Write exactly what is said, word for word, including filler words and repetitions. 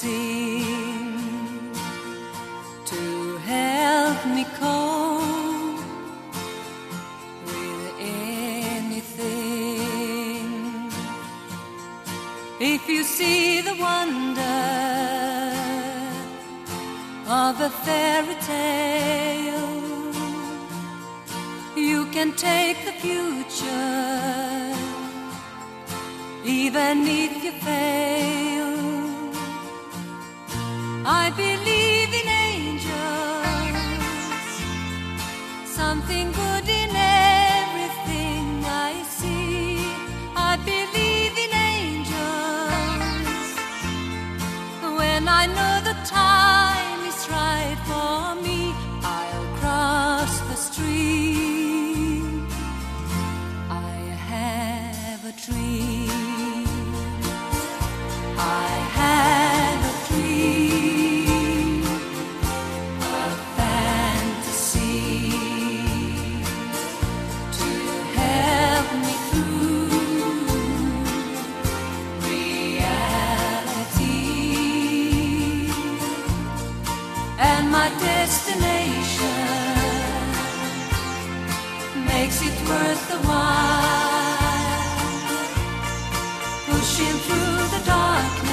sing to help me cope with anything. If you see the wonder of a fairy tale, you can take the future even if you fail. I believe in angels, something good in everything I see. I believe in angels when I know the time is right for me. I'll cross the street. I have a dream. I have a dream, a fantasy to help me through reality. And my destination makes it worth the while, pushing through the darkness